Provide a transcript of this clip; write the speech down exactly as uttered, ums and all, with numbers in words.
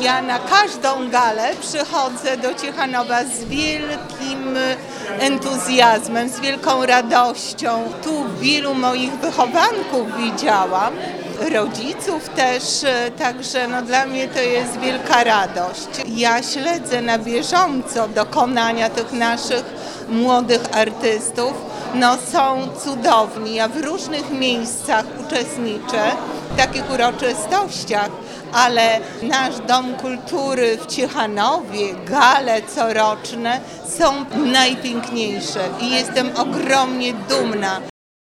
Ja na każdą galę przychodzę do Ciechanowa z wielkim entuzjazmem, z wielką radością. Tu wielu moich wychowanków widziałam, rodziców też, także no dla mnie to jest wielka radość. Ja śledzę na bieżąco dokonania tych naszych młodych artystów. No są cudowni. Ja w różnych miejscach uczestniczę w takich uroczystościach, ale nasz Dom Kultury w Ciechanowie, gale coroczne są najpiękniejsze i jestem ogromnie dumna,